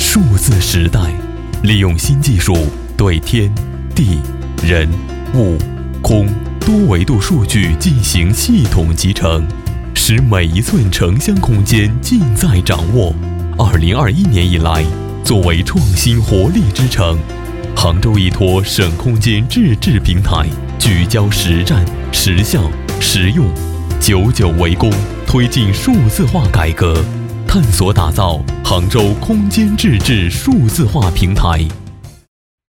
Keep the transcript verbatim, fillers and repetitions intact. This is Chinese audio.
数字时代，利用新技术对天地人物空多维度数据进行系统集成，使每一寸城乡空间尽在掌握。二零二一年以来，作为创新活力之城，杭州依托省空间自治平台，聚焦实战、实效、实用，久久为功，推进数字化改革，探索打造杭州空间自治数字化平台。